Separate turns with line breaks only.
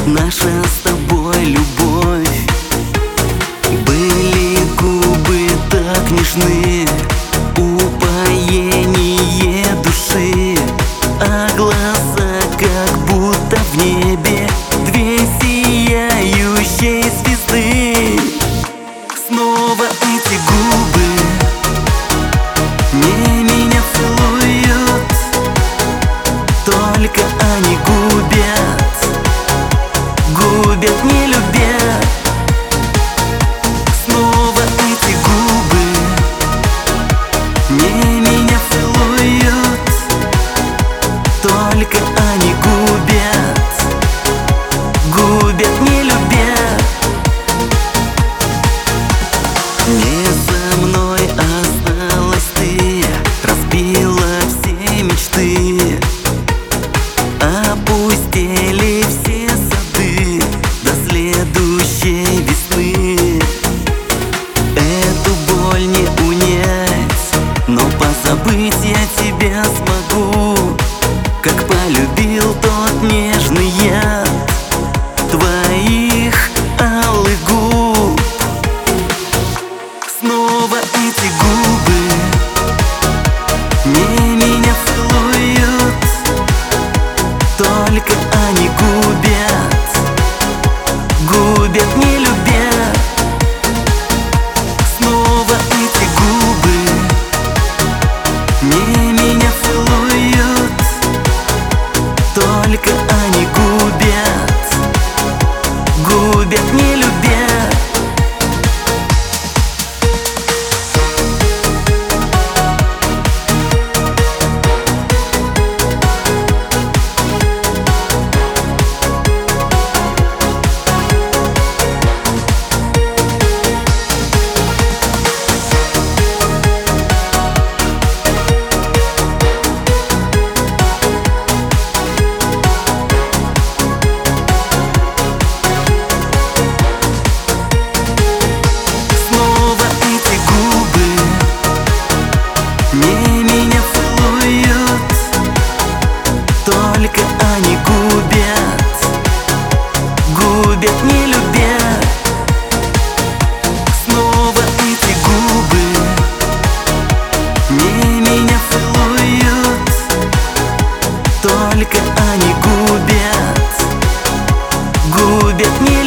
наша с тобой любовь. Были губы так нежны, упоение души, а глаза как будто в небе две сияющие звезды. Снова эти губы не меня целуют, только они губят не любя. Снова эти губы не меня целуют, только они губят не любя. Не со мной осталась ты, разбила все мечты, опустели все сады до следующей весны. Эту боль не унять, но позабыть я тебя смогу, как полюбил тот нежный яд твоих алых губ. Снова эти губы не меня целуют, только они губят не любя. Снова эти губы не меня целуют, только они губят не любя. Не меня целуют, только они губят не любя. Снова эти губы не меня целуют, только они губят не